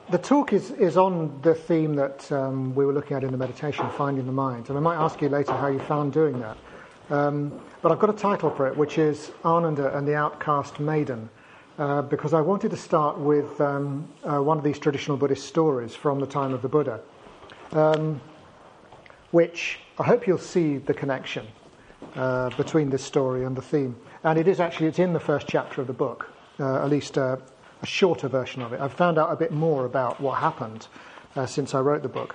The talk is on the theme that we were looking at in the meditation, Finding the Mind. And I might ask you later how you found doing that. But I've got a title for it, which is Ananda and the Outcast Maiden, because I wanted to start with one of these traditional Buddhist stories from the time of the Buddha, which I hope you'll see the connection between this story and the theme. And it's in the first chapter of the book, at least a shorter version of it. I've found out a bit more about what happened since I wrote the book.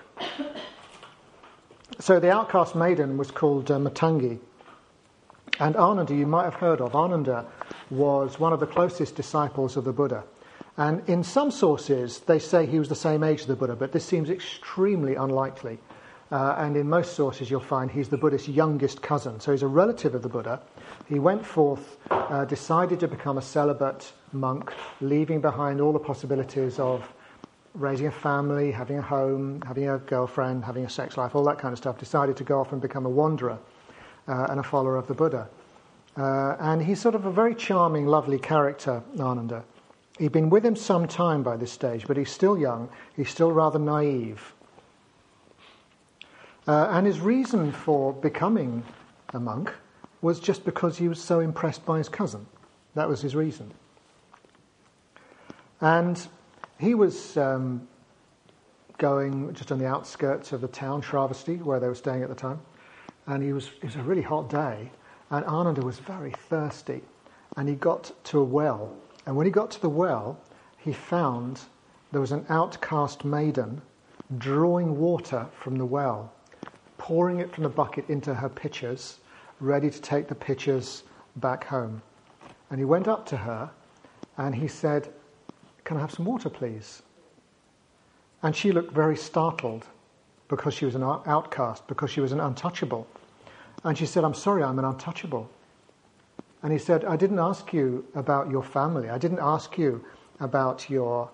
So the outcast maiden was called Matangi. And Ananda, you might have heard of. Ananda was one of the closest disciples of the Buddha. And in some sources, they say he was the same age as the Buddha, but this seems extremely unlikely. And in most sources, you'll find he's the Buddha's youngest cousin. So he's a relative of the Buddha. He went forth, decided to become a celibate monk, leaving behind all the possibilities of raising a family, having a home, having a girlfriend, having a sex life, all that kind of stuff. Decided to go off and become a wanderer and a follower of the Buddha. And he's sort of a very charming, lovely character, Ananda. He'd been with him some time by this stage, but he's still young. He's still rather naive. And his reason for becoming a monk was just because he was so impressed by his cousin. That was his reason. And he was going just on the outskirts of the town, Shravasti, where they were staying at the time. And it was a really hot day, and Ananda was very thirsty. And he got to a well. And when he got to the well, he found there was an outcast maiden drawing water from the well, pouring it from the bucket into her pitchers, ready to take the pitchers back home. And he went up to her and he said, "Can I have some water, please?" And she looked very startled because she was an outcast, because she was an untouchable. And she said, "I'm sorry, I'm an untouchable." And he said, "I didn't ask you about your family. I didn't ask you about your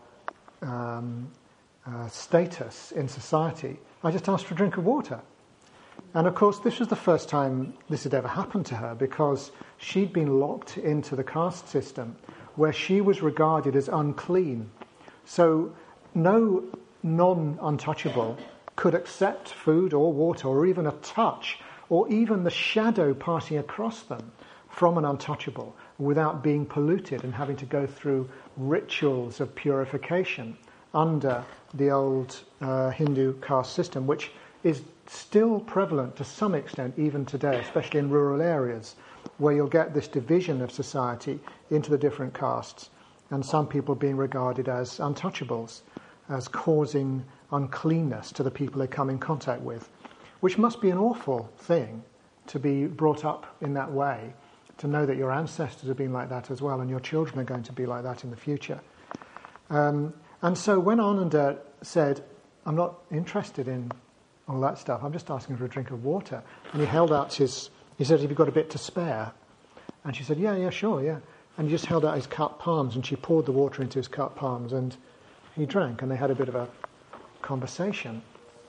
status in society. I just asked for a drink of water." And of course, this was the first time this had ever happened to her, because she'd been locked into the caste system where she was regarded as unclean. So no non-untouchable could accept food or water or even a touch or even the shadow passing across them from an untouchable without being polluted and having to go through rituals of purification under the old Hindu caste system, which is still prevalent to some extent even today, especially in rural areas, where you'll get this division of society into the different castes, and some people being regarded as untouchables, as causing uncleanness to the people they come in contact with, which must be an awful thing to be brought up in that way, to know that your ancestors have been like that as well, and your children are going to be like that in the future. And so when Ananda said, "I'm not interested in all that stuff, I'm just asking for a drink of water," and he held out he said, "Have you got a bit to spare?" And she said, yeah, sure, yeah. And he just held out his cupped palms, and she poured the water into his cupped palms, and he drank, and they had a bit of a conversation.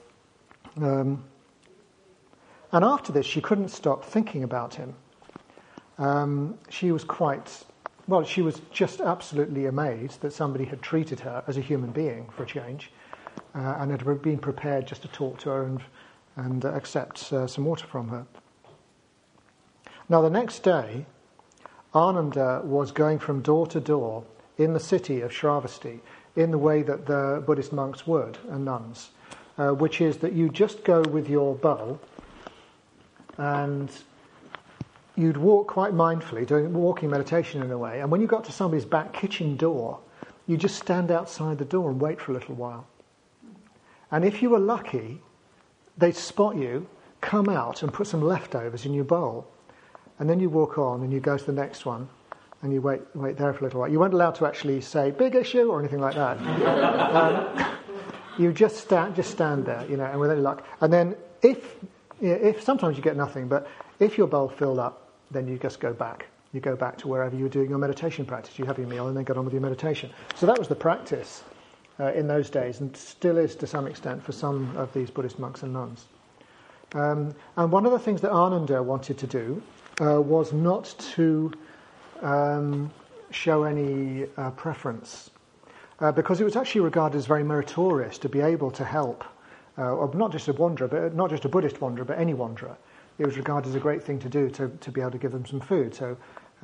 And after this, she couldn't stop thinking about him. She was just absolutely amazed that somebody had treated her as a human being, for a change, and had been prepared just to talk to her and accept some water from her. Now, the next day, Ananda was going from door to door in the city of Shravasti in the way that the Buddhist monks would, and nuns, which is that you just go with your bowl and you'd walk quite mindfully, doing walking meditation in a way, and when you got to somebody's back kitchen door, you just stand outside the door and wait for a little while. And if you were lucky, they'd spot you, come out and put some leftovers in your bowl. And then you walk on and you go to the next one and you wait there for a little while. You weren't allowed to actually say, "Big issue," or anything like that. You just stand there, and with any luck. And then if sometimes you get nothing, but if your bowl filled up, then you just go back. You go back to wherever you were doing your meditation practice. You have your meal and then get on with your meditation. So that was the practice in those days, and still is to some extent for some of these Buddhist monks and nuns. And one of the things that Ananda wanted to do was not to show any preference. because it was actually regarded as very meritorious to be able to help, or not just a wanderer, but not just a Buddhist wanderer, but any wanderer. It was regarded as a great thing to do to be able to give them some food. So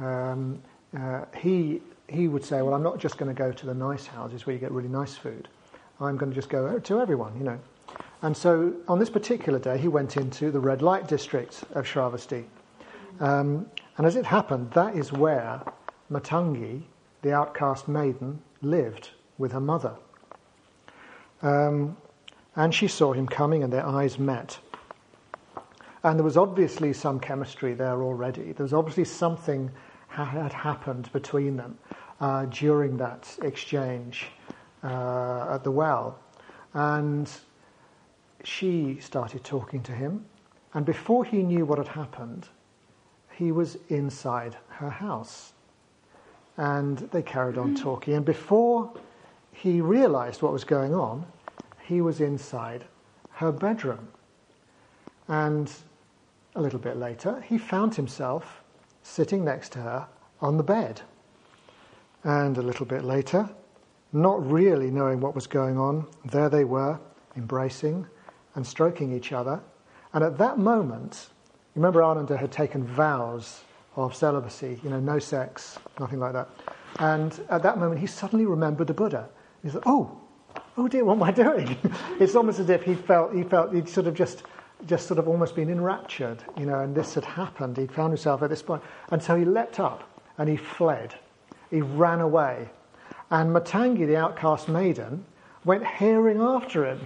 he would say, well, I'm not just going to go to the nice houses where you get really nice food. I'm going to just go to everyone, you know. And so on this particular day, he went into the red light district of Shravasti. And as it happened, that is where Matangi, the outcast maiden, lived with her mother. And she saw him coming and their eyes met. And there was obviously some chemistry there already. There was obviously something had happened between them during that exchange at the well. And she started talking to him. And before he knew what had happened, he was inside her house. And they carried on talking. And before he realized what was going on, he was inside her bedroom. And a little bit later, he found himself sitting next to her on the bed. And a little bit later, not really knowing what was going on, there they were, embracing and stroking each other. And at that moment, remember Ananda had taken vows of celibacy, you know, no sex, nothing like that. And at that moment, he suddenly remembered the Buddha. He said, oh dear, what am I doing? It's almost as if he felt he'd sort of just sort of almost been enraptured, you know, and this had happened. He'd found himself at this point. And so he leapt up and he fled. He ran away. And Matangi, the outcast maiden, went herring after him.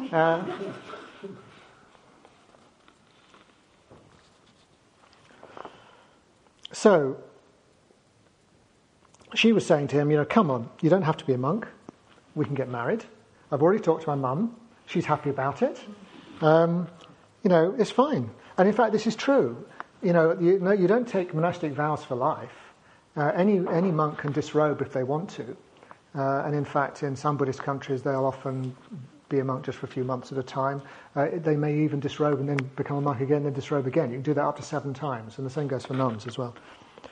So she was saying to him, you know, come on, you don't have to be a monk. We can get married. I've already talked to my mum. She's happy about it. You know, it's fine. And in fact, this is true. You don't take monastic vows for life. Any monk can disrobe if they want to. And in fact, in some Buddhist countries, they'll often be a monk just for a few months at a time. They may even disrobe and then become a monk again, then disrobe again. You can do that up to 7 times, and the same goes for nuns as well.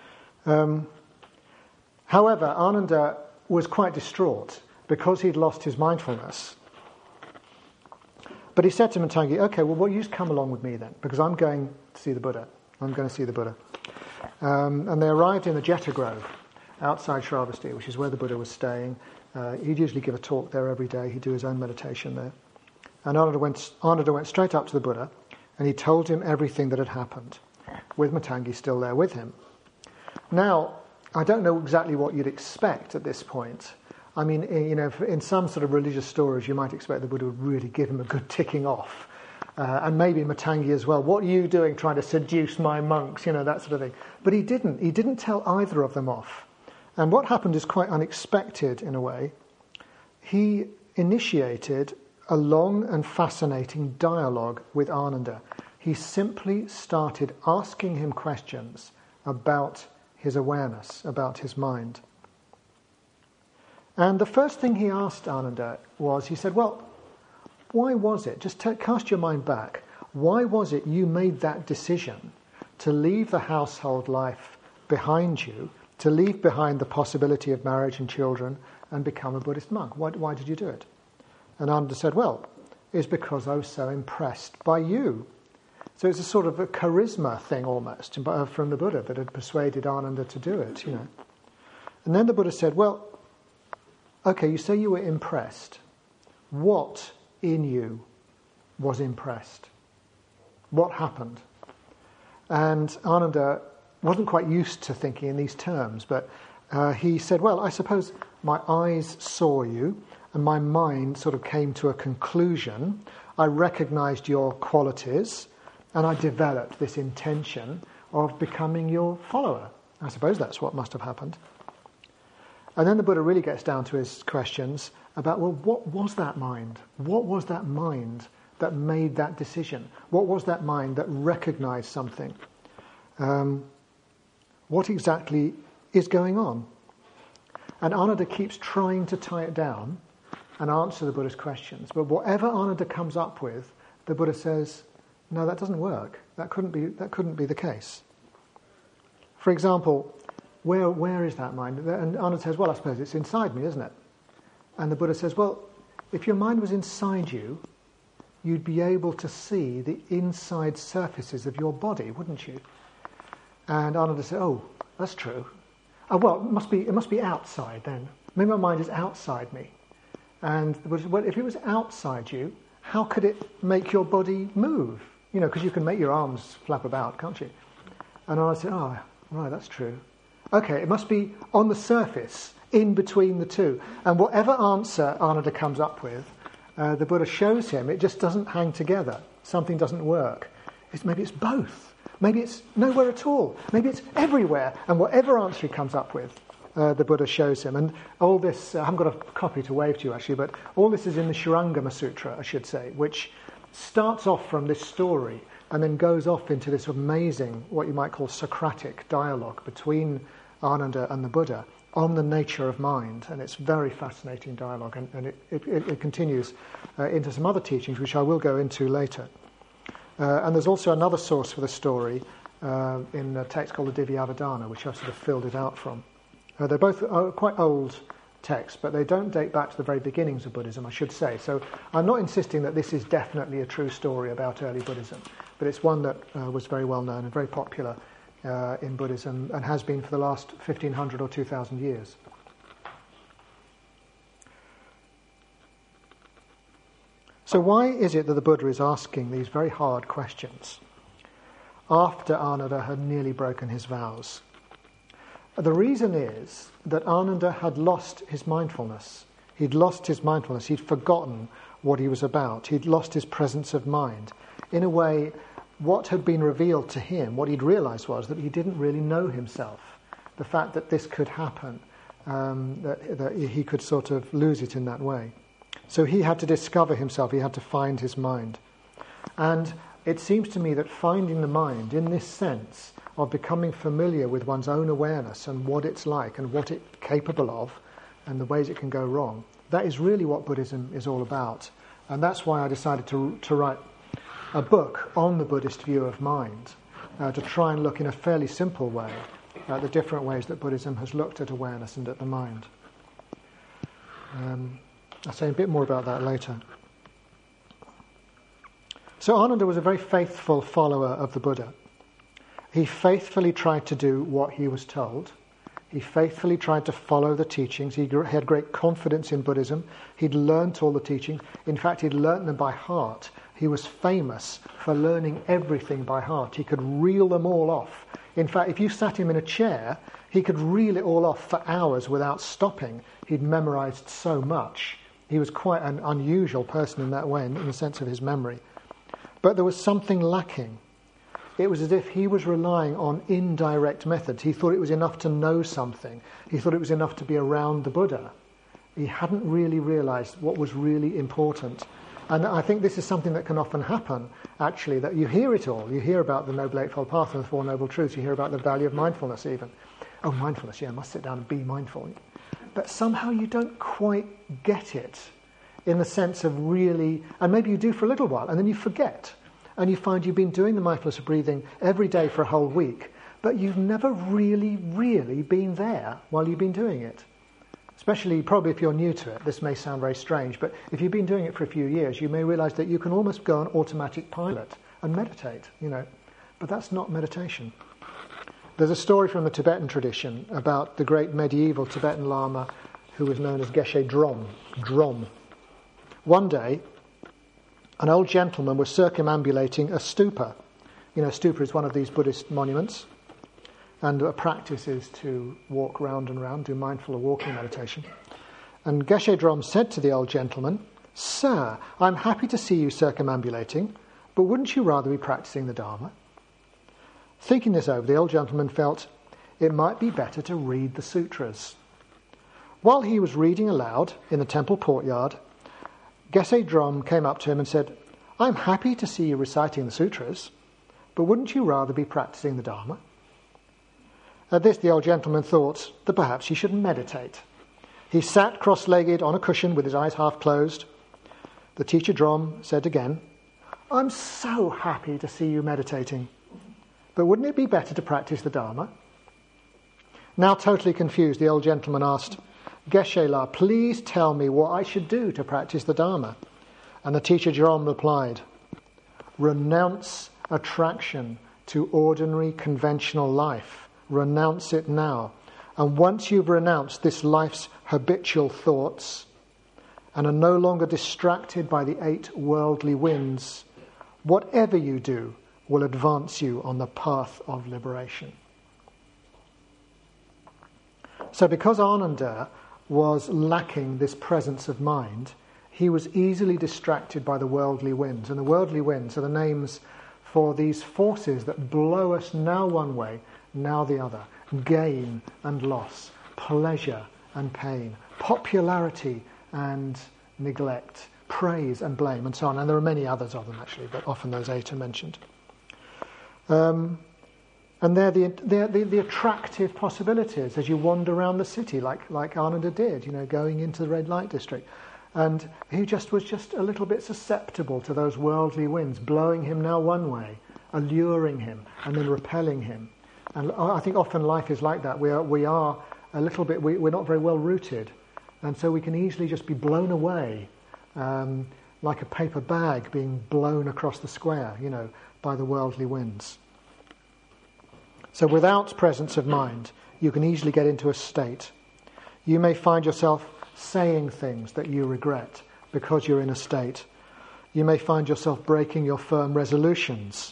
However, Ananda was quite distraught because he'd lost his mindfulness. But he said to Matangi, okay, well, you just come along with me then, because I'm going to see the Buddha. I'm going to see the Buddha. And they arrived in the Jeta Grove outside Shravasti, which is where the Buddha was staying. He'd usually give a talk there every day. He'd do his own meditation there. And Ananda went straight up to the Buddha, and he told him everything that had happened, with Matangi still there with him. Now, I don't know exactly what you'd expect at this point. I mean, you know, in some sort of religious stories, you might expect the Buddha would really give him a good ticking off. And maybe Matangi as well. What are you doing trying to seduce my monks? You know, that sort of thing. But he didn't. He didn't tell either of them off. And what happened is quite unexpected in a way. He initiated a long and fascinating dialogue with Ananda. He simply started asking him questions about his awareness, about his mind. And the first thing he asked Ananda was, he said, well, why was it, just cast your mind back, why was it you made that decision to leave the household life behind you, to leave behind the possibility of marriage and children and become a Buddhist monk? Why did you do it? And Ananda said, well, it's because I was so impressed by you. So it's a sort of a charisma thing almost from the Buddha that had persuaded Ananda to do it, you know. And then the Buddha said, well, okay, you say you were impressed. What in you was impressed? What happened? And Ananda wasn't quite used to thinking in these terms, but he said, well, I suppose my eyes saw you and my mind sort of came to a conclusion. I recognized your qualities and I developed this intention of becoming your follower. I suppose that's what must have happened. And then the Buddha really gets down to his questions about, well, what was that mind? What was that mind that made that decision? What was that mind that recognized something? What exactly is going on? And Ananda keeps trying to tie it down and answer the Buddha's questions. But whatever Ananda comes up with, the Buddha says, no, that doesn't work. That couldn't be the case. For example, where is that mind? And Ananda says, well, I suppose it's inside me, isn't it? And the Buddha says, well, if your mind was inside you, you'd be able to see the inside surfaces of your body, wouldn't you? And Ananda said, oh, that's true. Oh, well, it must be outside then. Maybe my mind is outside me. And the Buddha said, well, if it was outside you, how could it make your body move? You know, because you can make your arms flap about, can't you? And I said, oh, right, that's true. Okay, it must be on the surface, in between the two. And whatever answer Ananda comes up with, the Buddha shows him it just doesn't hang together. Something doesn't work. Maybe it's both. Maybe it's nowhere at all. Maybe it's everywhere. And whatever answer he comes up with, the Buddha shows him. And all this, I haven't got a copy to wave to you actually, but all this is in the Shurangama Sutra, I should say, which starts off from this story and then goes off into this amazing, what you might call Socratic dialogue between Ananda and the Buddha on the nature of mind. And it's very fascinating dialogue, and it continues into some other teachings, which I will go into later. And there's also another source for the story in a text called the Divyavadana, which I've sort of filled it out from. They're both quite old texts, but they don't date back to the very beginnings of Buddhism, I should say. So I'm not insisting that this is definitely a true story about early Buddhism, but it's one that was very well known and very popular in Buddhism and has been for the last 1,500 or 2,000 years. So why is it that the Buddha is asking these very hard questions after Ananda had nearly broken his vows? The reason is that Ananda had lost his mindfulness. He'd lost his mindfulness. He'd forgotten what he was about. He'd lost his presence of mind. In a way, what had been revealed to him, what he'd realised was that he didn't really know himself. The fact that this could happen, that he could sort of lose it in that way. So he had to discover himself. He had to find his mind. And it seems to me that finding the mind, in this sense of becoming familiar with one's own awareness and what it's like and what it's capable of and the ways it can go wrong, that is really what Buddhism is all about. And that's why I decided to write a book on the Buddhist view of mind, to try and look in a fairly simple way at the different ways that Buddhism has looked at awareness and at the mind. I'll say a bit more about that later. So Ananda was a very faithful follower of the Buddha. He faithfully tried to do what he was told. He faithfully tried to follow the teachings. He had great confidence in Buddhism. He'd learnt all the teachings. In fact, he'd learnt them by heart. He was famous for learning everything by heart. He could reel them all off. In fact, if you sat him in a chair, he could reel it all off for hours without stopping. He'd memorised so much. He was quite an unusual person in that way, in the sense of his memory. But there was something lacking. It was as if he was relying on indirect methods. He thought it was enough to know something. He thought it was enough to be around the Buddha. He hadn't really realised what was really important. And I think this is something that can often happen, actually, that you hear it all. You hear about the Noble Eightfold Path and the Four Noble Truths. You hear about the value of mindfulness even. Oh, mindfulness, yeah, I must sit down and be mindful. But somehow you don't quite get it in the sense of really, and maybe you do for a little while, and then you forget. And you find you've been doing the mindfulness of breathing every day for a whole week, but you've never really been there while you've been doing it. Especially, probably if you're new to it, this may sound very strange, but if you've been doing it for a few years, you may realise that you can almost go on automatic pilot and meditate, But that's not meditation. There's a story from the Tibetan tradition about the great medieval Tibetan Lama who was known as Geshe Drom. One day, an old gentleman was circumambulating a stupa. A stupa is one of these Buddhist monuments, and a practice is to walk round and round, do mindful or walking meditation. And Geshe Drom said to the old gentleman, "Sir, I'm happy to see you circumambulating, but wouldn't you rather be practicing the Dharma?" Thinking this over, the old gentleman felt it might be better to read the sutras. While he was reading aloud in the temple courtyard, Geshe Drom came up to him and said, "I'm happy to see you reciting the sutras, but wouldn't you rather be practicing the Dharma?" At this, the old gentleman thought that perhaps he should meditate. He sat cross-legged on a cushion with his eyes half closed. The teacher Drom said again, "I'm so happy to see you meditating, but wouldn't it be better to practice the Dharma?" Now totally confused, the old gentleman asked, Geshe-la, please tell me what I should do to practice the Dharma. And the teacher Jerome replied, renounce attraction to ordinary conventional life. Renounce it now. And once you've renounced this life's habitual thoughts and are no longer distracted by the 8 worldly winds, whatever you do will advance you on the path of liberation. So because Ananda was lacking this presence of mind, he was easily distracted by the worldly winds. And the worldly winds are the names for these forces that blow us now one way, now the other. Gain and loss, pleasure and pain, popularity and neglect, praise and blame, and so on. And there are many others of them actually, but often those 8 are mentioned. And they're the attractive possibilities as you wander around the city, like Ananda did, going into the red light district. And he was just a little bit susceptible to those worldly winds, blowing him now one way, alluring him, and then repelling him. And I think often life is like that. We are a little bit, we're not very well rooted. And so we can easily just be blown away, like a paper bag being blown across the square, by the worldly winds. So without presence of mind, you can easily get into a state. You may find yourself saying things that you regret because you're in a state. You may find yourself breaking your firm resolutions,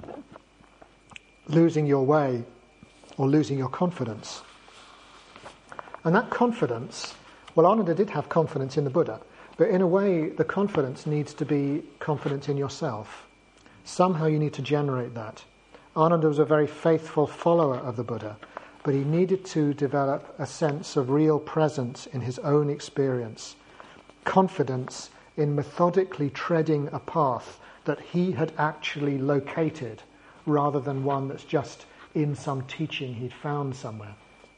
losing your way, or losing your confidence. And that confidence, well, Ananda did have confidence in the Buddha, but in a way the confidence needs to be confidence in yourself. Somehow you need to generate that. Ananda was a very faithful follower of the Buddha, but he needed to develop a sense of real presence in his own experience, confidence in methodically treading a path that he had actually located, rather than one that's just in some teaching he'd found somewhere.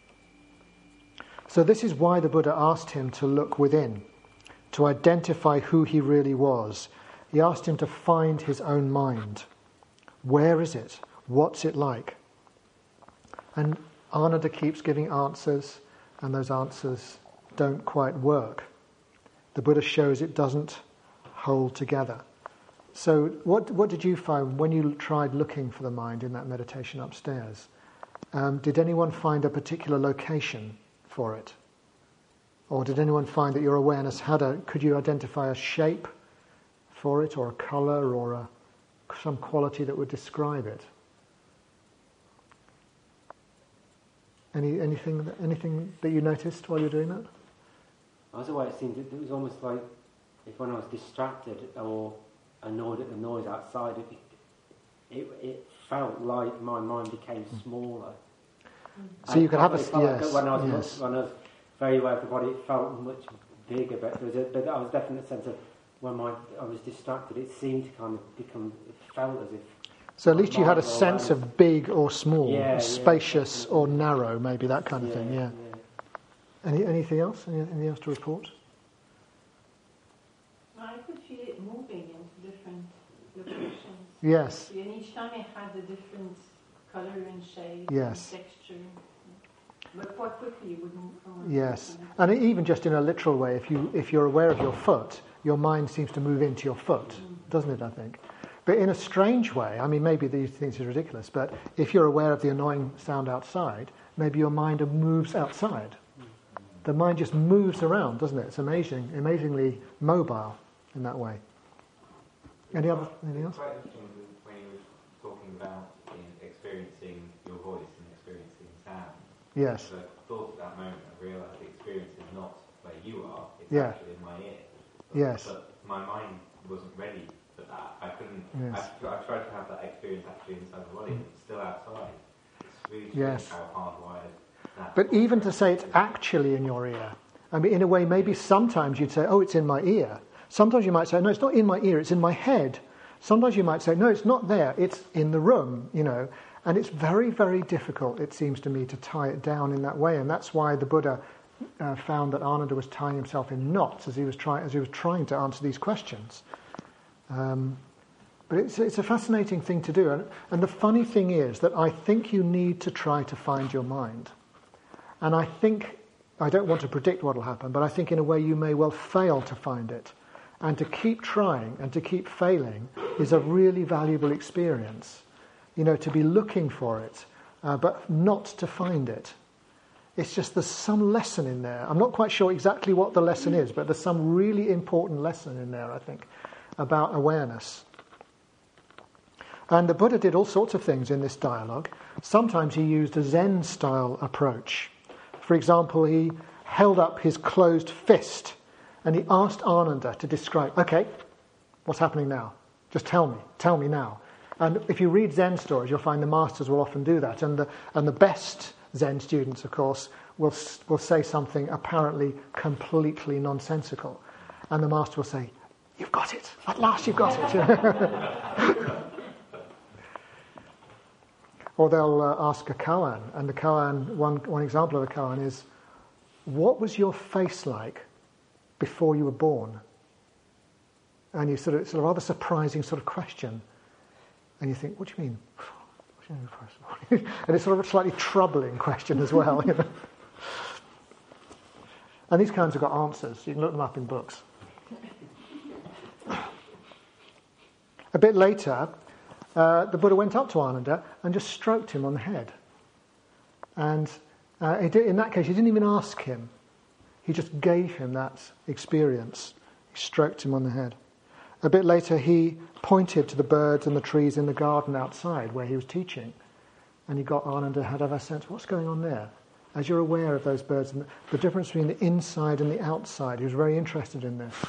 So this is why the Buddha asked him to look within, to identify who he really was. He asked him to find his own mind. Where is it? What's it like? And Ananda keeps giving answers, and those answers don't quite work. The Buddha shows it doesn't hold together. So what did you find when you tried looking for the mind in that meditation upstairs? Did anyone find a particular location for it? Or did anyone find that your awareness could you identify a shape for it, or a colour, or some quality that would describe it? Anything that you noticed while you were doing that? Otherwise, it seemed it was almost like if when I was distracted or annoyed at the noise outside, it felt like my mind became smaller. So you could have when I was very aware of the body, it felt much bigger. But there was definitely a sense of when I was distracted, it seemed to kind of become. It felt as if. So at least you had a sense of big or small, spacious or narrow, maybe that kind of thing. Yeah. Anything else? Anything else to report? I could feel it moving into different locations. Yes. And each time it had a different colour and shape and texture. But quite quickly it would move from one Yes. And even just in a literal way, if you're aware of your foot, your mind seems to move into your foot, doesn't it, I think? But in a strange way, I mean, maybe these things are ridiculous, but if you're aware of the annoying sound outside, maybe your mind moves outside. The mind just moves around, doesn't it? It's amazingly mobile in that way. Anything else? Quite interesting when you were talking about experiencing your voice and experiencing sound. Yes. So I thought at that moment, I realised the experience is not where you are, it's actually in my ear. Yes. But my mind wasn't ready for that. I couldn't. Yes. I tried to have that experience actually inside the body, and it's still outside. It's really strange how hardwired that. But even to say it's actually in your ear, I mean, in a way, maybe sometimes you'd say, oh, it's in my ear. Sometimes you might say, no, it's not in my ear, it's in my head. Sometimes you might say, no, it's not there, it's in the room, And it's very, very difficult, it seems to me, to tie it down in that way. And that's why the Buddha found that Ananda was tying himself in knots as he was trying to answer these questions. But it's a fascinating thing to do. And the funny thing is that I think you need to try to find your mind. And I think I don't want to predict what will happen, but I think in a way you may well fail to find it. And to keep trying and to keep failing is a really valuable experience. To be looking for it, but not to find it. It's just there's some lesson in there. I'm not quite sure exactly what the lesson is, but there's some really important lesson in there, I think, about awareness. And the Buddha did all sorts of things in this dialogue. Sometimes he used a Zen-style approach. For example, he held up his closed fist and he asked Ananda to describe, okay, what's happening now? Just tell me now. And if you read Zen stories, you'll find the masters will often do that. And the best Zen students, of course, will say something apparently completely nonsensical. And the master will say, you've got it. At last you've got it. Or they'll ask a koan. And the koan, one example of a koan is, what was your face like before you were born? And it's a rather surprising sort of question. And you think, what do you mean? And it's sort of a slightly troubling question as well. And these kinds have got answers. You can look them up in books. A bit later, the Buddha went up to Ananda and just stroked him on the head. And in that case, he didn't even ask him. He just gave him that experience. He stroked him on the head. A bit later, he pointed to the birds and the trees in the garden outside where he was teaching. And he got Ananda to have a sense, what's going on there? As you're aware of those birds and the difference between the inside and the outside, he was very interested in this.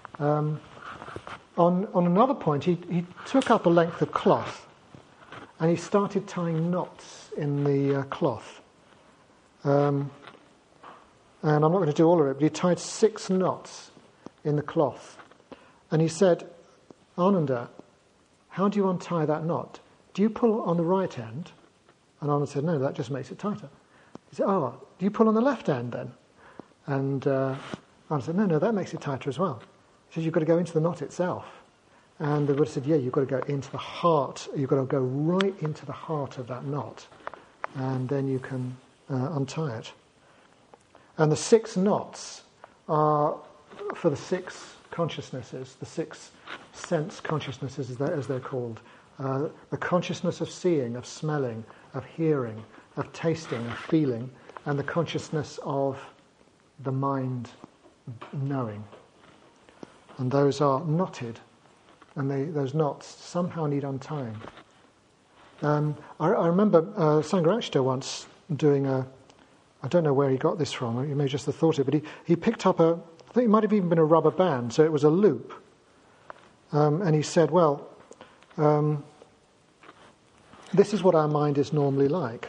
On another point, he took up a length of cloth and he started tying knots in the cloth. And I'm not going to do all of it, but he tied 6 knots in the cloth. And he said, Ananda, how do you untie that knot? Do you pull on the right end? And Ananda said, no, that just makes it tighter. He said, do you pull on the left end then? And Ananda said, no, that makes it tighter as well. He says, you've got to go into the knot itself. And the Buddha said, yeah, you've got to go into the heart. You've got to go right into the heart of that knot. And then you can untie it. And the 6 knots are for the 6 consciousnesses, the 6 sense consciousnesses as they're called. The consciousness of seeing, of smelling, of hearing, of tasting, of feeling, and the consciousness of the mind knowing. And those are knotted, and those knots somehow need untying. I remember Sangharakshita once doing I don't know where he got this from, he may just have thought it, but he picked up I think it might have even been a rubber band, so it was a loop. And he said, this is what our mind is normally like.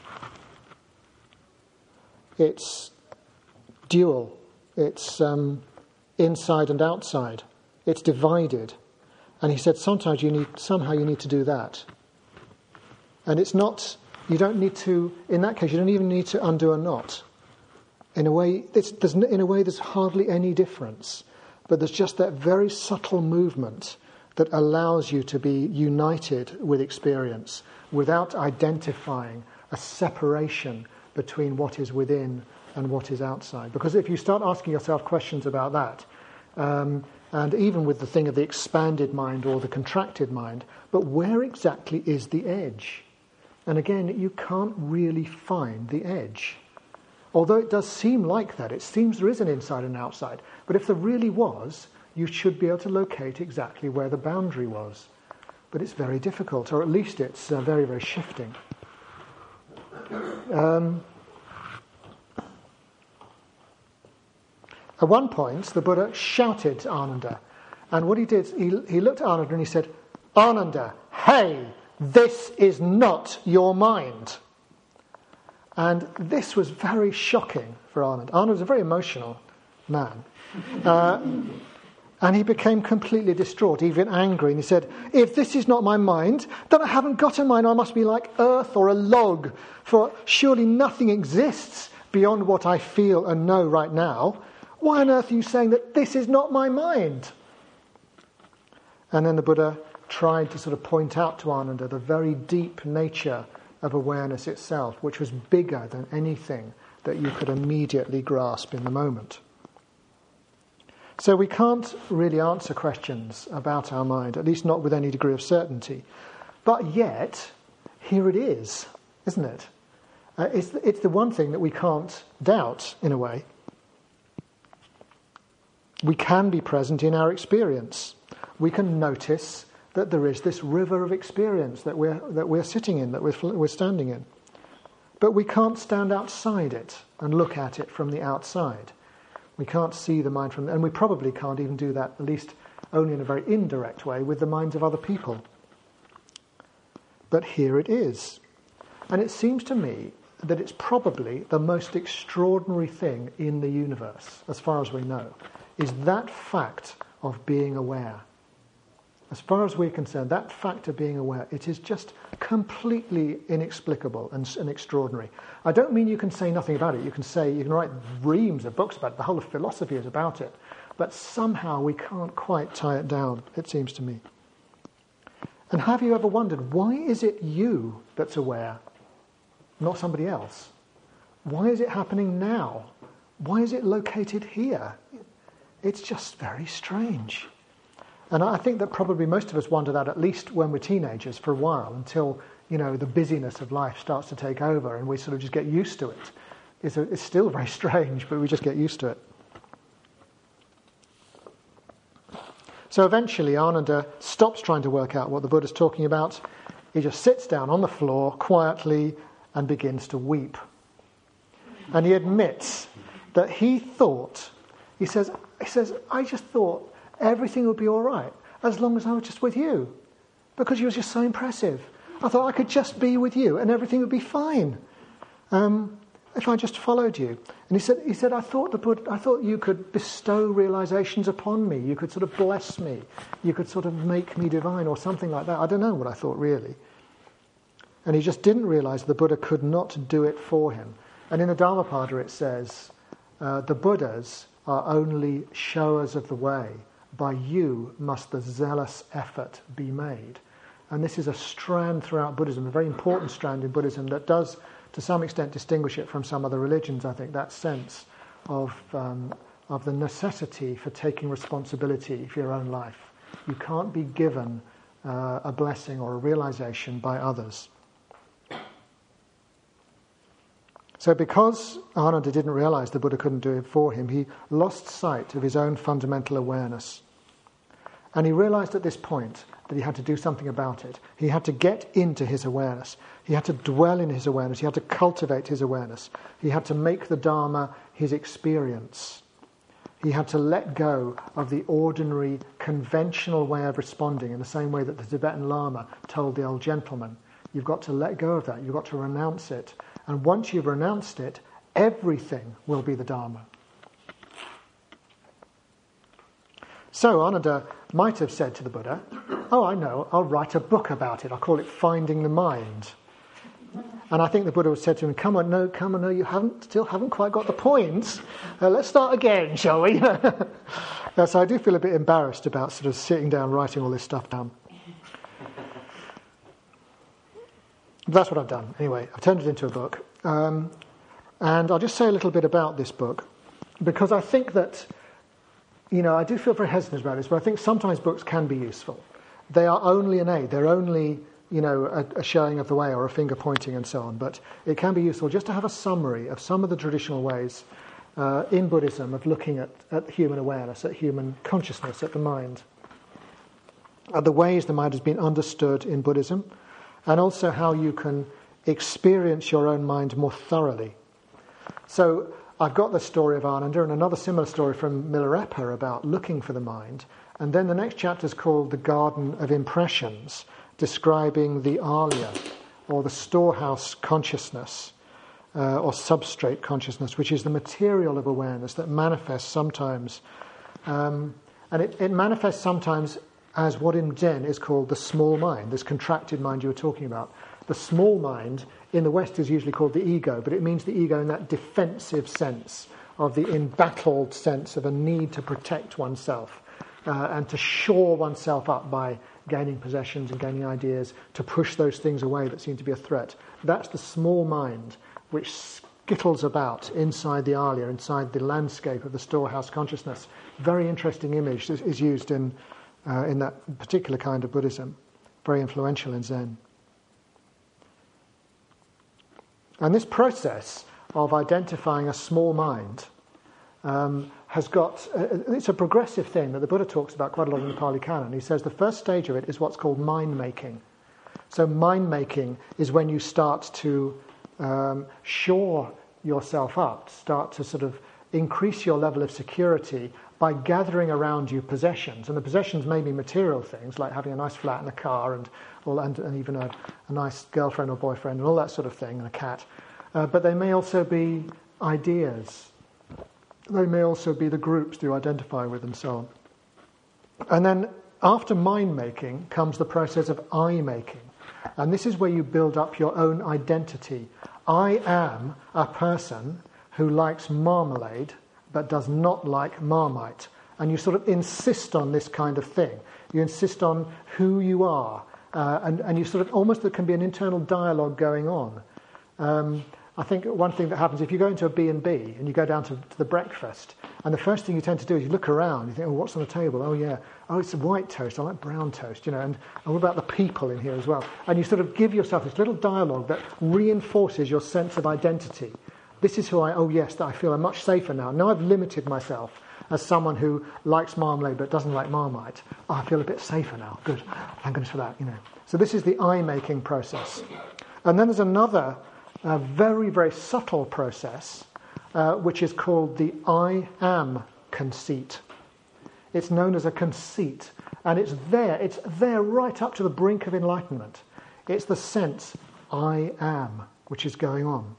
It's dual. It's inside and outside. It's divided. And he said, sometimes you need to do that. And it's not, you don't need to, in that case, you don't even need to undo a knot. In a way, there's hardly any difference. But there's just that very subtle movement that allows you to be united with experience without identifying a separation between what is within and what is outside. Because if you start asking yourself questions about that, and even with the thing of the expanded mind or the contracted mind, but where exactly is the edge? And again, you can't really find the edge. Although it does seem like that, it seems there is an inside and outside. But if there really was, you should be able to locate exactly where the boundary was. But it's very difficult, or at least it's very, very shifting. At one point, the Buddha shouted to Ananda. And what he did, he looked at Ananda and he said, Ananda, hey, this is not your mind. And this was very shocking for Ananda. Ananda was a very emotional man. And he became completely distraught, even angry. And he said, if this is not my mind, then I haven't got a mind. I must be like earth or a log. For surely nothing exists beyond what I feel and know right now. Why on earth are you saying that this is not my mind? And then the Buddha tried to sort of point out to Ananda the very deep nature of awareness itself, which was bigger than anything that you could immediately grasp in the moment. So we can't really answer questions about our mind, at least not with any degree of certainty. But yet, here it is, isn't it? It's the one thing that we can't doubt, in a way. We can be present in our experience. We can notice that there is this river of experience that we're sitting in, that we're standing in. But we can't stand outside it and look at it from the outside. We can't see the mind and we probably can't even do that, at least only in a very indirect way, with the minds of other people. But here it is. And it seems to me that it's probably the most extraordinary thing in the universe, as far as we know, is that fact of being aware. As far as we're concerned, that fact of being aware, it is just completely inexplicable and extraordinary. I don't mean you can say nothing about it. You can write reams of books about it. The whole of philosophy is about it. But somehow we can't quite tie it down, it seems to me. And have you ever wondered, why is it you that's aware, not somebody else? Why is it happening now? Why is it located here? It's just very strange. And I think that probably most of us wonder that at least when we're teenagers for a while, until, the busyness of life starts to take over and we sort of just get used to it. It's still very strange, but we just get used to it. So eventually Ananda stops trying to work out what the Buddha's talking about. He just sits down on the floor quietly and begins to weep. And he admits that he says, I just thought everything would be all right as long as I was just with you, because you were just so impressive. I thought I could just be with you and everything would be fine if I just followed you. And he said, I thought you could bestow realizations upon me. You could sort of bless me. You could sort of make me divine or something like that. I don't know what I thought really. And he just didn't realize the Buddha could not do it for him. And in the Dhammapada it says, the Buddhas are only showers of the way. By you must the zealous effort be made. And this is a strand throughout Buddhism, a very important strand in Buddhism that does, to some extent, distinguish it from some other religions, I think, that sense of the necessity for taking responsibility for your own life. You can't be given a blessing or a realization by others. So because Ananda didn't realize the Buddha couldn't do it for him, he lost sight of his own fundamental awareness. And he realized at this point that he had to do something about it. He had to get into his awareness. He had to dwell in his awareness. He had to cultivate his awareness. He had to make the Dharma his experience. He had to let go of the ordinary, conventional way of responding in the same way that the Tibetan Lama told the old gentleman. You've got to let go of that. You've got to renounce it. And once you've renounced it, everything will be the Dharma. So Ananda might have said to the Buddha, oh, I know, I'll write a book about it. I'll call it Finding the Mind. And I think the Buddha would have said to him, come on, no, you still haven't quite got the point. Let's start again, shall we? So I do feel a bit embarrassed about sort of sitting down, writing all this stuff down. But that's what I've done. Anyway, I've turned it into a book. And I'll just say a little bit about this book, because I think that, I do feel very hesitant about this, but I think sometimes books can be useful. They are only an aid. They're only, a showing of the way or a finger pointing and so on. But it can be useful just to have a summary of some of the traditional ways in Buddhism of looking at human awareness, at human consciousness, at the mind, at the ways the mind has been understood in Buddhism, and also how you can experience your own mind more thoroughly. So I've got the story of Ananda and another similar story from Milarepa about looking for the mind. And then the next chapter is called The Garden of Impressions, describing the alaya, or the storehouse consciousness, or substrate consciousness, which is the material of awareness that manifests sometimes. And it manifests sometimes as what in Zen is called the small mind, this contracted mind you were talking about. The small mind in the West is usually called the ego, but it means the ego in that defensive sense, of the embattled sense of a need to protect oneself and to shore oneself up by gaining possessions and gaining ideas, to push those things away that seem to be a threat. That's the small mind, which skittles about inside the alaya, inside the landscape of the storehouse consciousness. Very interesting image is used in that particular kind of Buddhism, very influential in Zen. And this process of identifying a small mind has got, it's a progressive thing that the Buddha talks about quite a lot in the Pali Canon. He says the first stage of it is what's called mind-making. So mind-making is when you start to shore yourself up, start to sort of increase your level of security by gathering around you possessions. And the possessions may be material things, like having a nice flat and a car and even a nice girlfriend or boyfriend and all that sort of thing, and a cat. But they may also be ideas. They may also be the groups that you identify with and so on. And then after mind-making comes the process of I-making. And this is where you build up your own identity. I am a person who likes marmalade but does not like Marmite. And you sort of insist on this kind of thing. You insist on who you are. And you sort of, almost there can be an internal dialogue going on. I think one thing that happens, if you go into a B&B and you go down to the breakfast, and the first thing you tend to do is you look around, you think, oh, what's on the table? Oh, yeah. Oh, it's white toast. I like brown toast, and what about the people in here as well? And you sort of give yourself this little dialogue that reinforces your sense of identity. This is who that I feel I'm much safer now. Now I've limited myself as someone who likes marmalade but doesn't like Marmite. Oh, I feel a bit safer now. Good. Thank goodness for that, So this is the I-making process. And then there's another very, very subtle process, which is called the I am conceit. It's known as a conceit, and it's there right up to the brink of enlightenment. It's the sense, I am, which is going on.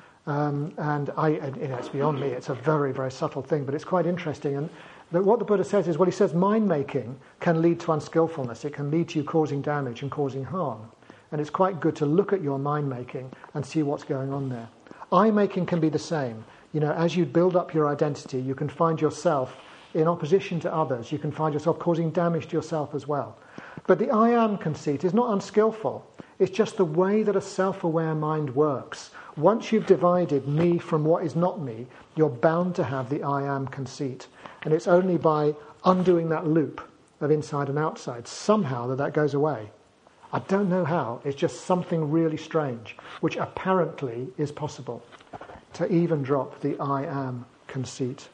And it's beyond me, it's a very, very subtle thing, but it's quite interesting. And what the Buddha says is, he says mind-making can lead to unskillfulness. It can lead to you causing damage and causing harm. And it's quite good to look at your mind-making and see what's going on there. I-making can be the same. As you build up your identity, you can find yourself in opposition to others. You can find yourself causing damage to yourself as well. But the I am conceit is not unskillful. It's just the way that a self-aware mind works. Once you've divided me from what is not me, you're bound to have the I am conceit. And it's only by undoing that loop of inside and outside, somehow that goes away. I don't know how. It's just something really strange, which apparently is possible, to even drop the I am conceit.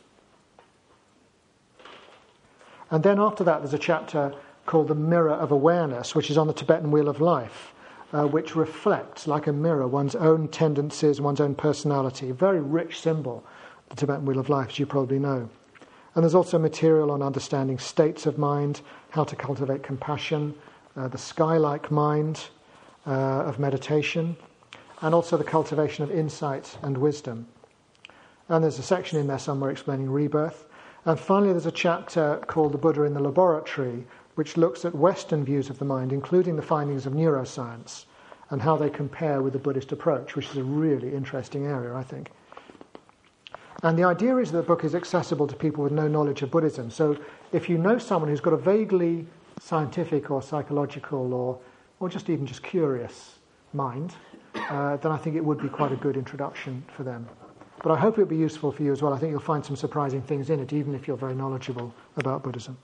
And then after that, there's a chapter called The Mirror of Awareness, which is on the Tibetan Wheel of Life, which reflects, like a mirror, one's own tendencies, one's own personality. A very rich symbol, the Tibetan Wheel of Life, as you probably know. And there's also material on understanding states of mind, how to cultivate compassion, the sky-like mind of meditation, and also the cultivation of insight and wisdom. And there's a section in there somewhere explaining rebirth. And finally there's a chapter called The Buddha in the Laboratory, which looks at Western views of the mind, including the findings of neuroscience, and how they compare with the Buddhist approach, which is a really interesting area, I think. And the idea is that the book is accessible to people with no knowledge of Buddhism. So if you know someone who's got a vaguely scientific or psychological or just even just curious mind, then I think it would be quite a good introduction for them. But I hope it'll be useful for you as well. I think you'll find some surprising things in it, even if you're very knowledgeable about Buddhism.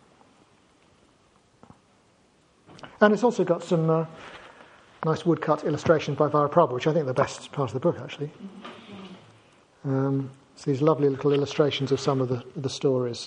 And it's also got some nice woodcut illustrations by Vajraprabhu, which I think are the best part of the book, actually. It's these lovely little illustrations of some of the stories.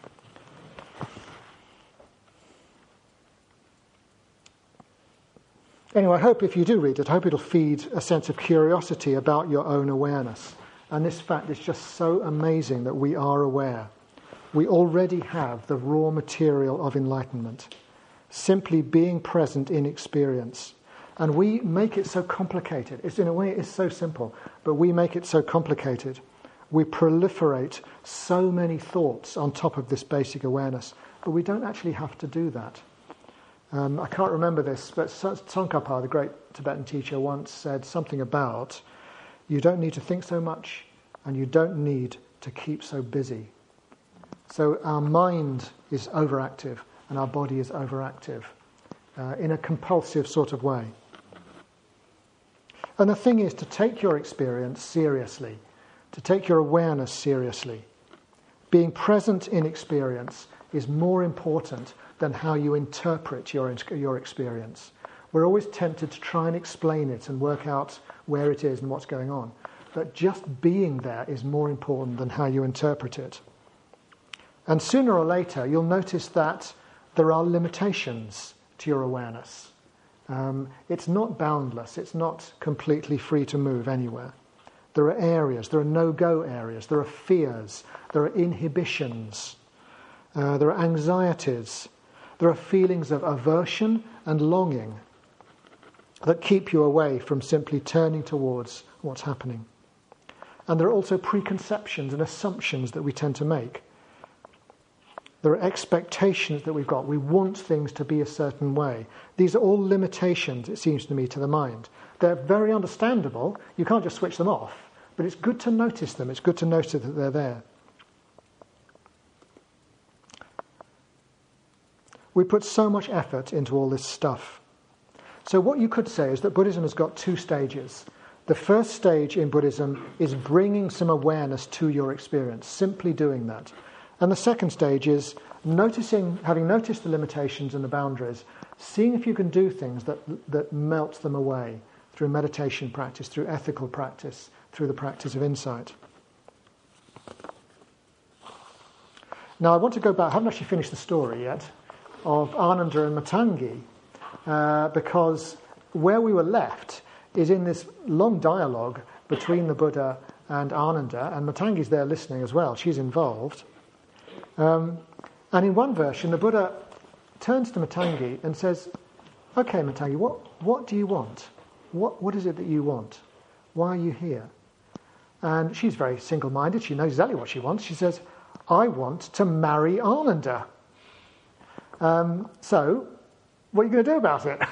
Anyway, I hope if you do read it, I hope it'll feed a sense of curiosity about your own awareness. And this fact is just so amazing that we are aware. We already have the raw material of enlightenment, simply being present in experience. And we make it so complicated. In a way, it's so simple, but we make it so complicated. We proliferate so many thoughts on top of this basic awareness, but we don't actually have to do that. I can't remember this, but Tsongkhapa, the great Tibetan teacher, once said something about, you don't need to think so much, and you don't need to keep so busy. So our mind is overactive, and our body is overactive, in a compulsive sort of way. And the thing is to take your experience seriously. to take your awareness seriously. Being present in experience is more important than how you interpret your experience. We're always tempted to try and explain it and work out where it is and what's going on. But just being there is more important than how you interpret it. And sooner or later, you'll notice that there are limitations to your awareness. It's not boundless. It's not completely free to move anywhere. There are areas, there are no-go areas, there are fears, there are inhibitions, there are anxieties, there are feelings of aversion and longing that keep you away from simply turning towards what's happening. And there are also preconceptions and assumptions that we tend to make. There are expectations that we've got. We want things to be a certain way. These are all limitations, it seems to me, to the mind. They're very understandable. You can't just switch them off. But it's good to notice them. It's good to notice that they're there. We put so much effort into all this stuff. So what you could say is that Buddhism has got two stages. The first stage in Buddhism is bringing some awareness to your experience, simply doing that. And the second stage is noticing, having noticed the limitations and the boundaries, seeing if you can do things that melt them away through meditation practice, through ethical practice, through the practice of insight. Now I want to go back, I haven't actually finished the story yet, of Ananda and Matangi, because where we were left is in this long dialogue between the Buddha and Ananda, and Matangi's there listening as well, she's involved. And in one version, the Buddha turns to Matangi and says, "Okay, Matangi, what do you want? What is it that you want? Why are you here?" And she's very single-minded. She knows exactly what she wants. She says, "I want to marry Ananda." So, what are you going to do about it?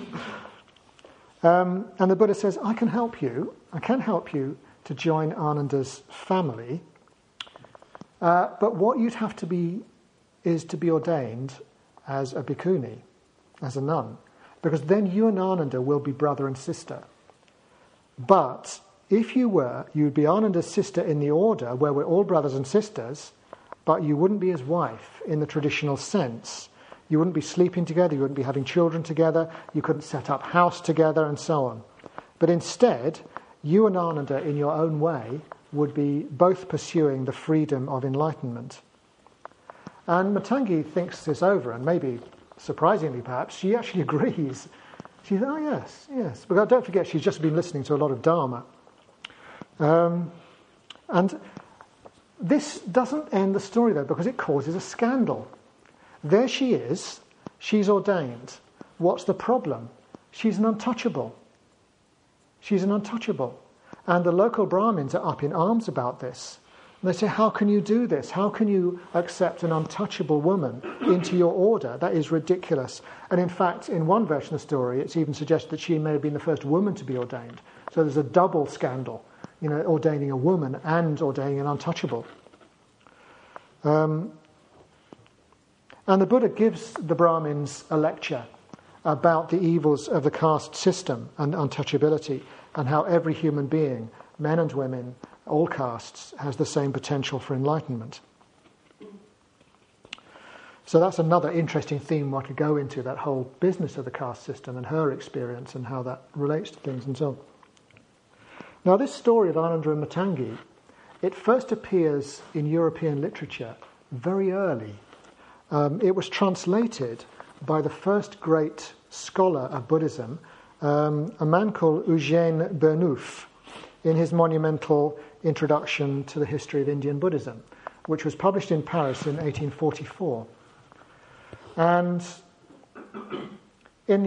And the Buddha says, I can help you to join Ananda's family. But what you'd have to be is to be ordained as a bhikkhuni, as a nun. Because then you and Ananda will be brother and sister. But if you were, you'd be Ananda's sister in the order where we're all brothers and sisters, but you wouldn't be his wife in the traditional sense. You wouldn't be sleeping together, you wouldn't be having children together, you couldn't set up house together and so on. But instead, you and Ananda in your own way would be both pursuing the freedom of enlightenment. And Matangi thinks this over, and maybe surprisingly perhaps, she actually agrees. She says, "Oh yes. But don't forget, she's just been listening to a lot of Dharma. And this doesn't end the story though, because it causes a scandal. There she is, she's ordained. What's the problem? She's an untouchable. And the local Brahmins are up in arms about this. And they say, how can you do this? How can you accept an untouchable woman into your order? That is ridiculous. And in fact, in one version of the story, it's even suggested that she may have been the first woman to be ordained. So there's a double scandal, ordaining a woman and ordaining an untouchable. And the Buddha gives the Brahmins a lecture about the evils of the caste system and untouchability, and how every human being, men and women, all castes, has the same potential for enlightenment. So that's another interesting theme one could go into, that whole business of the caste system and her experience and how that relates to things and so on. Now this story of Ananda and Matangi, it first appears in European literature very early. It was translated by the first great scholar of Buddhism, a man called Eugène Burnouf, in his monumental Introduction to the History of Indian Buddhism, which was published in Paris in 1844. And in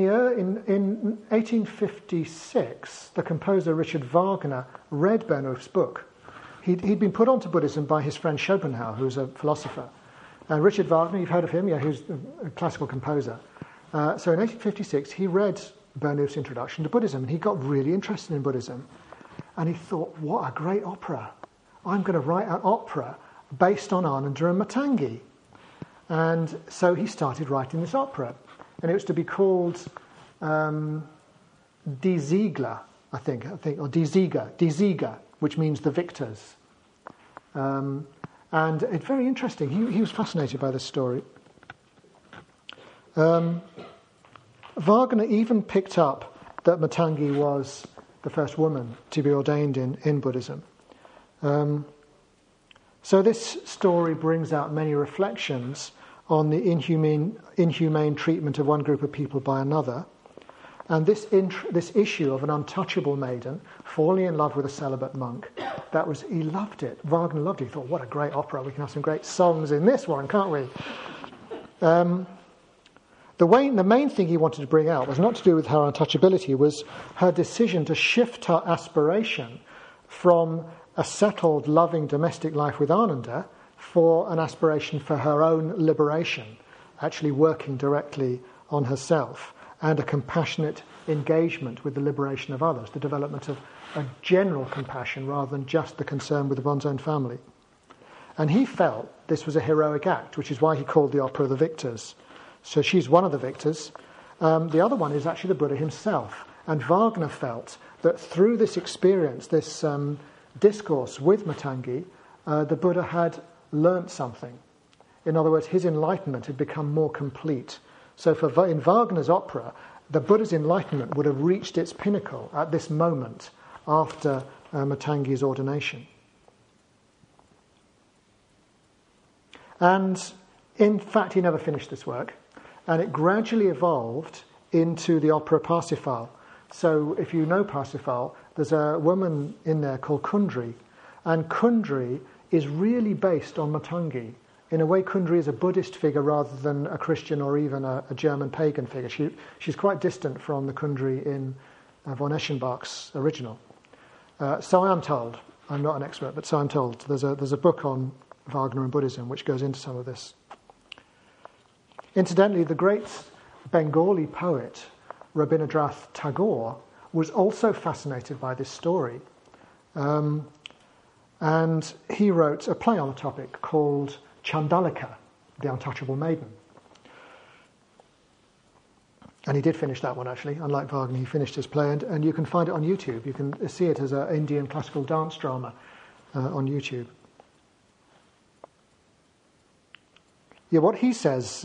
1856, the composer Richard Wagner read Burnouf's book. He'd been put onto Buddhism by his friend Schopenhauer, who was a philosopher. And Richard Wagner, you've heard of him, who's a classical composer. So in 1856, he read Burnouf's Introduction to Buddhism, and he got really interested in Buddhism. And he thought, what a great opera. I'm going to write an opera based on Ananda and Matangi. And so he started writing this opera. And it was to be called Die Siegler, I think, or Die Sieger, which means the victors. And it's very interesting. He was fascinated by this story. Wagner even picked up that Matangi was the first woman to be ordained in Buddhism. So this story brings out many reflections on the inhumane treatment of one group of people by another. And this issue of an untouchable maiden falling in love with a celibate monk, he loved it. Wagner loved it. He thought, what a great opera. We can have some great songs in this one, can't we? The main thing he wanted to bring out was not to do with her untouchability, was her decision to shift her aspiration from a settled, loving domestic life with Ananda for an aspiration for her own liberation, actually working directly on herself, and a compassionate engagement with the liberation of others, the development of a general compassion rather than just the concern with one's own family. And he felt this was a heroic act, which is why he called the opera The Victors. So she's one of the victors. The other one is actually the Buddha himself. And Wagner felt that through this experience, this discourse with Matangi, the Buddha had learnt something. In other words, his enlightenment had become more complete. So in Wagner's opera, the Buddha's enlightenment would have reached its pinnacle at this moment after Matangi's ordination. And in fact, he never finished this work, and it gradually evolved into the opera Parsifal. So if you know Parsifal, there's a woman in there called Kundry, and Kundry is really based on Matangi. In a way, Kundry is a Buddhist figure rather than a Christian or even a German pagan figure. She's quite distant from the Kundry in von Eschenbach's original. So I am told. I'm not an expert, but so I'm told. There's a book on Wagner and Buddhism which goes into some of this. Incidentally, the great Bengali poet Rabindranath Tagore was also fascinated by this story. And he wrote a play on the topic called Chandalika, the Untouchable Maiden. And he did finish that one, actually. Unlike Wagner, he finished his play, and you can find it on YouTube. You can see it as an Indian classical dance drama on YouTube. Yeah, what he says,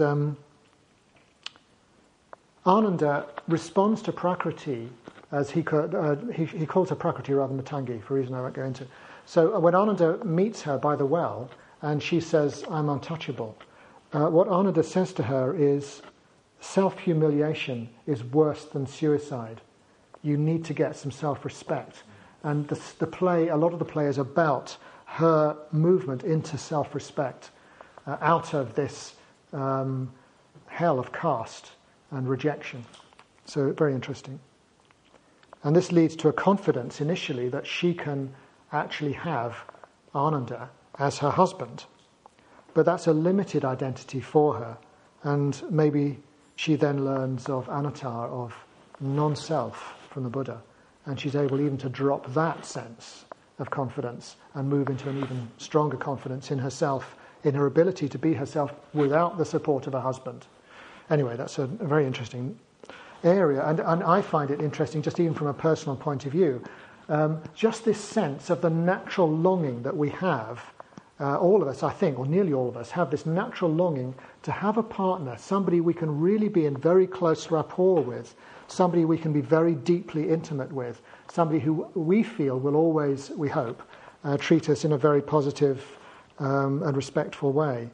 Ananda responds to Prakriti as he calls her Prakriti rather than Matangi, for a reason I won't go into. So when Ananda meets her by the well, and she says, I'm untouchable, what Ananda says to her is, self-humiliation is worse than suicide. You need to get some self-respect. And the play, a lot of the play is about her movement into self-respect, out of this hell of caste and rejection. So very interesting. And this leads to a confidence initially that she can actually have Ananda as her husband. But that's a limited identity for her. And maybe she then learns of anatta, of non-self from the Buddha. And she's able even to drop that sense of confidence and move into an even stronger confidence in herself, in her ability to be herself without the support of a husband. Anyway, that's a very interesting area. And I find it interesting, just even from a personal point of view, just this sense of the natural longing that we have, all of us, I think, or nearly all of us, have this natural longing to have a partner, somebody we can really be in very close rapport with, somebody we can be very deeply intimate with, somebody who we feel will always, we hope, treat us in a very positive and respectful way.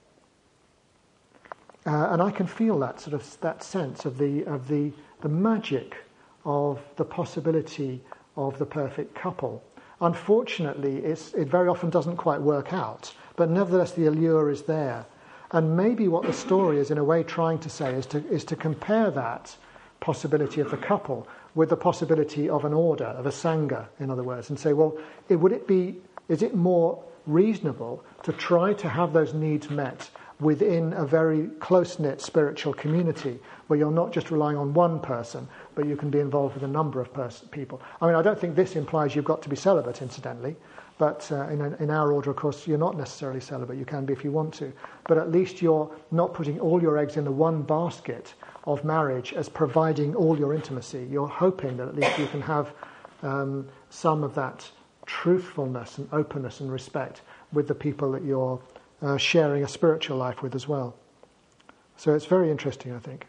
And I can feel that sort of that sense of the magic of the possibility of the perfect couple. Unfortunately, it very often doesn't quite work out, but nevertheless the allure is there. And maybe what the story is in a way trying to say is to compare that possibility of the couple with the possibility of an order, of a sangha, in other words, and say, well, is it more reasonable to try to have those needs met within a very close-knit spiritual community where you're not just relying on one person, but you can be involved with a number of people. I mean, I don't think this implies you've got to be celibate, incidentally, but in our order, of course, you're not necessarily celibate. You can be if you want to. But at least you're not putting all your eggs in the one basket of marriage as providing all your intimacy. You're hoping that at least you can have some of that truthfulness and openness and respect with the people that you're sharing a spiritual life with as well. So it's very interesting, I think.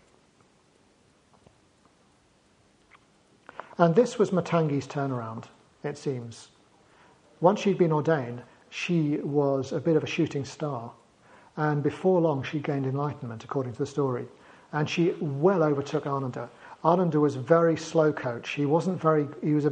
And this was Matangi's turnaround, it seems. Once she'd been ordained, she was a bit of a shooting star. And before long, she gained enlightenment, according to the story. And she well overtook Ananda. Ananda was a very slow coach. He wasn't very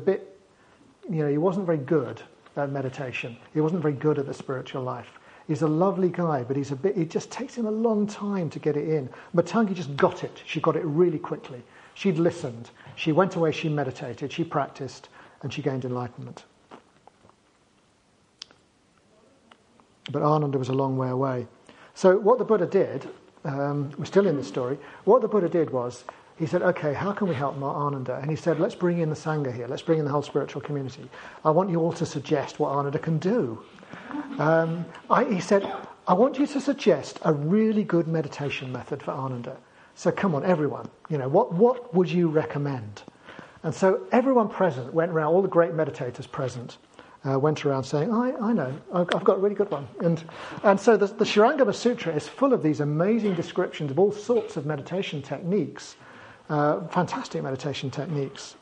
good at meditation. He wasn't very good at the spiritual life. He's a lovely guy, but it just takes him a long time to get it in. Matangi just got it. She got it really quickly. She'd listened. She went away, she meditated, she practiced, and she gained enlightenment. But Ananda was a long way away. So what the Buddha did, we're still in this story, what the Buddha did was, he said, okay, how can we help Ananda? And he said, let's bring in the Sangha here, let's bring in the whole spiritual community. I want you all to suggest what Ananda can do. He said, I want you to suggest a really good meditation method for Ananda. So come on, everyone, what would you recommend? And so everyone present went around, all the great meditators present, went around saying, I know, I've got a really good one. And so the Shurangama Sutra is full of these amazing descriptions of all sorts of meditation techniques, fantastic meditation techniques.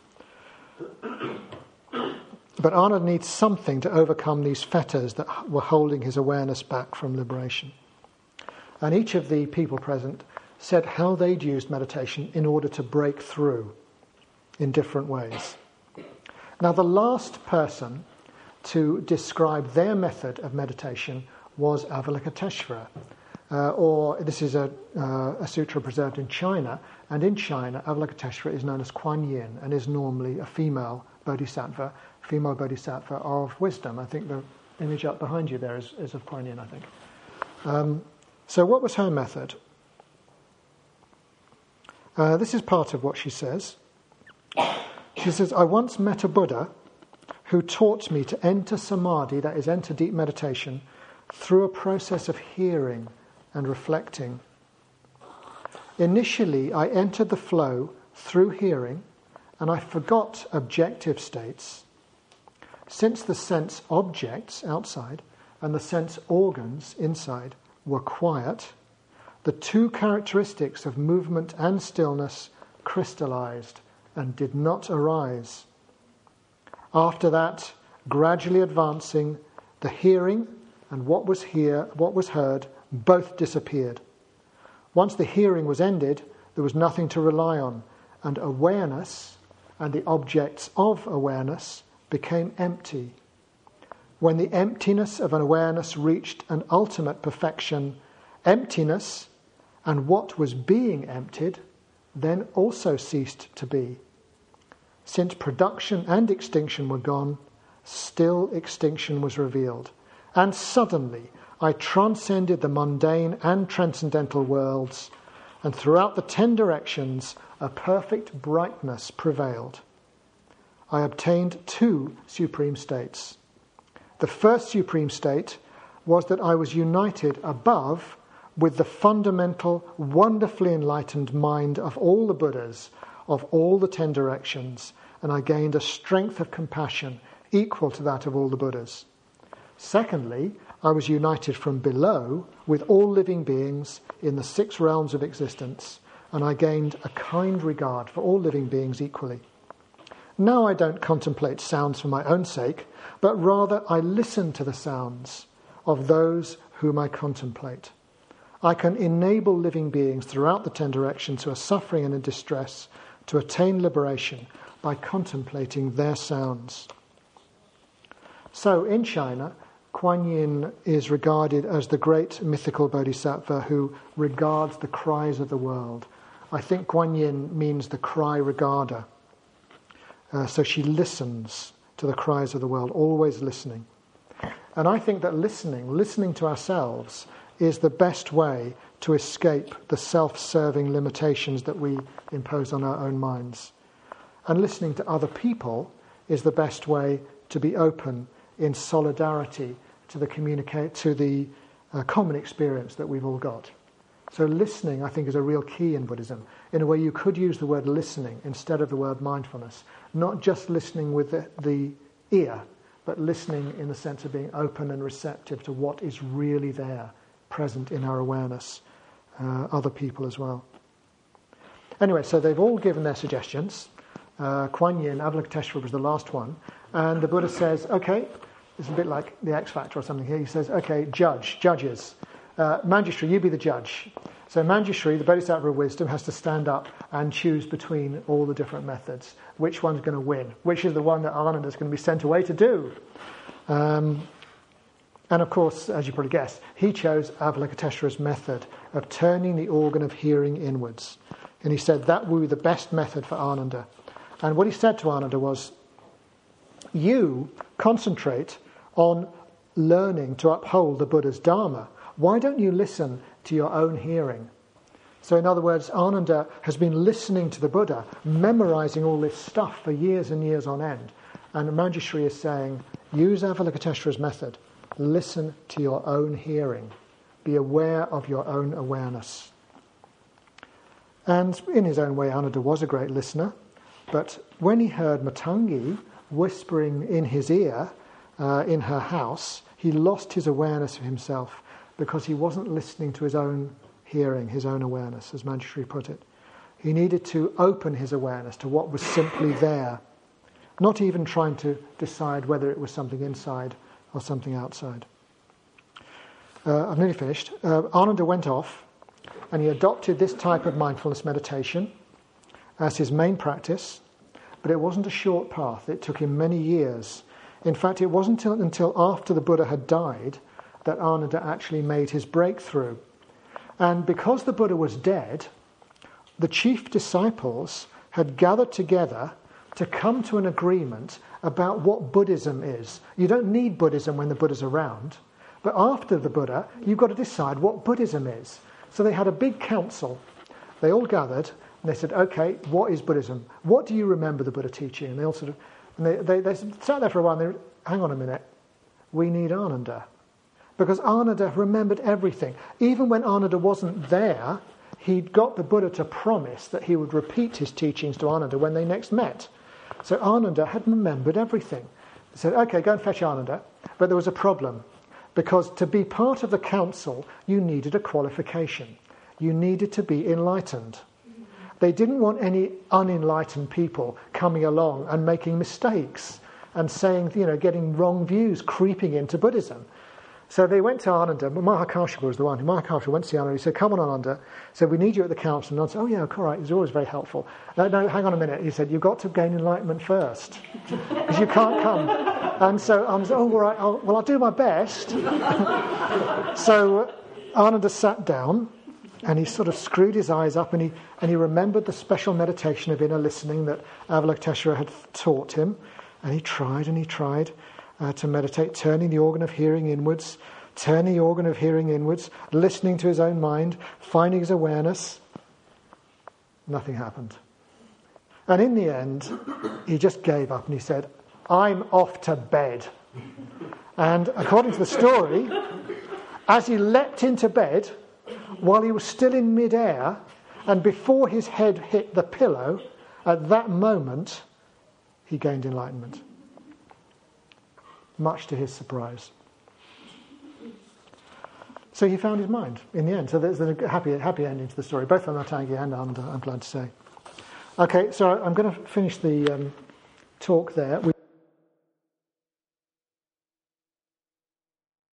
But Ananda needs something to overcome these fetters that were holding his awareness back from liberation. And each of the people present said how they'd used meditation in order to break through in different ways. Now, the last person to describe their method of meditation was Avalokiteshvara. This is a sutra preserved in China, and in China, Avalokiteshvara is known as Kuan Yin and is normally a female bodhisattva of wisdom. I think the image up behind you there is of Kuan Yin, I think. So what was her method? This is part of what she says. She says, I once met a Buddha who taught me to enter samadhi, that is, enter deep meditation, through a process of hearing and reflecting. Initially, I entered the flow through hearing, and I forgot objective states. Since the sense objects outside and the sense organs inside were quiet, the two characteristics of movement and stillness crystallized and did not arise. After that, gradually advancing, the hearing and what was heard both disappeared. Once the hearing was ended, there was nothing to rely on, and awareness and the objects of awareness became empty. When the emptiness of an awareness reached an ultimate perfection, emptiness and what was being emptied then also ceased to be. Since production and extinction were gone, still extinction was revealed. And suddenly I transcended the mundane and transcendental worlds, and throughout the 10 directions a perfect brightness prevailed. I obtained 2 supreme states. The first supreme state was that I was united above with the fundamental, wonderfully enlightened mind of all the Buddhas, of all the 10 directions, and I gained a strength of compassion equal to that of all the Buddhas. Secondly, I was united from below with all living beings in the 6 realms of existence, and I gained a kind regard for all living beings equally. Now I don't contemplate sounds for my own sake, but rather I listen to the sounds of those whom I contemplate. I can enable living beings throughout the 10 directions who are suffering and in distress to attain liberation by contemplating their sounds. So in China, Kuan Yin is regarded as the great mythical bodhisattva who regards the cries of the world. I think Kuan Yin means the cry regarder. So she listens to the cries of the world, always listening. And I think that listening to ourselves, is the best way to escape the self-serving limitations that we impose on our own minds. And listening to other people is the best way to be open in solidarity to the common experience that we've all got. So listening, I think, is a real key in Buddhism. In a way, you could use the word listening instead of the word mindfulness. Not just listening with the ear, but listening in the sense of being open and receptive to what is really there, present in our awareness, other people as well. Anyway, so they've all given their suggestions. Kuan Yin, Avalokiteshvara was the last one, and the Buddha says, okay, it's a bit like the X Factor or something here. He says, okay, judges. Manjushri, you be the judge. So Manjushri, the Bodhisattva of wisdom, has to stand up and choose between all the different methods. Which one's going to win? Which is the one that Ananda is going to be sent away to do? And of course, as you probably guessed, he chose Avalokiteshvara's method of turning the organ of hearing inwards. And he said that would be the best method for Ananda. And what he said to Ananda was, you concentrate on learning to uphold the Buddha's Dharma. Why don't you listen to your own hearing? So in other words, Ananda has been listening to the Buddha, memorizing all this stuff for years and years on end. And Manjushri is saying, use Avalokiteshvara's method. Listen to your own hearing. Be aware of your own awareness. And in his own way, Ananda was a great listener. But when he heard Matangi whispering in his ear, in her house, he lost his awareness of himself because he wasn't listening to his own hearing, his own awareness, as Manjushri put it. He needed to open his awareness to what was simply there, not even trying to decide whether it was something inside or something outside. I've nearly finished. Ananda went off and he adopted this type of mindfulness meditation as his main practice, but it wasn't a short path. It took him many years. In fact, it wasn't until after the Buddha had died that Ananda actually made his breakthrough. And because the Buddha was dead, the chief disciples had gathered together to come to an agreement about what Buddhism is. You don't need Buddhism when the Buddha's around, but after the Buddha, you've got to decide what Buddhism is. So they had a big council. They all gathered and they said, okay, what is Buddhism? What do you remember the Buddha teaching? And they all sort of, and they sat there for a while and they, hang on a minute, we need Ananda. Because Ananda remembered everything. Even when Ananda wasn't there, he'd got the Buddha to promise that he would repeat his teachings to Ananda when they next met. So Ananda had remembered everything. They said, okay, go and fetch Ananda. But there was a problem. Because to be part of the council, you needed a qualification. You needed to be enlightened. They didn't want any unenlightened people coming along and making mistakes and saying, getting wrong views, creeping into Buddhism. So they went to Ananda, but Mahakāshyapa was the one. Mahakāshyapa went to see Ananda. He said, come on, Ananda. He said, we need you at the council. And Ananda said, oh yeah, all right. He's always very helpful. No, hang on a minute. He said, you've got to gain enlightenment first. Because you can't come. And so Ananda said, oh, all right, I'll do my best. So Ananda sat down and he sort of screwed his eyes up and he remembered the special meditation of inner listening that Avalokiteshvara had taught him. And he tried to meditate, turning the organ of hearing inwards, listening to his own mind, finding his awareness. Nothing happened. And in the end, he just gave up and he said, I'm off to bed. And according to the story, as he leapt into bed, while he was still in midair, and before his head hit the pillow, at that moment, he gained enlightenment. Much to his surprise. So he found his mind in the end. So there's a happy ending to the story, both for Matangi and Ananda, I'm glad to say. Okay, so I'm going to finish the talk there.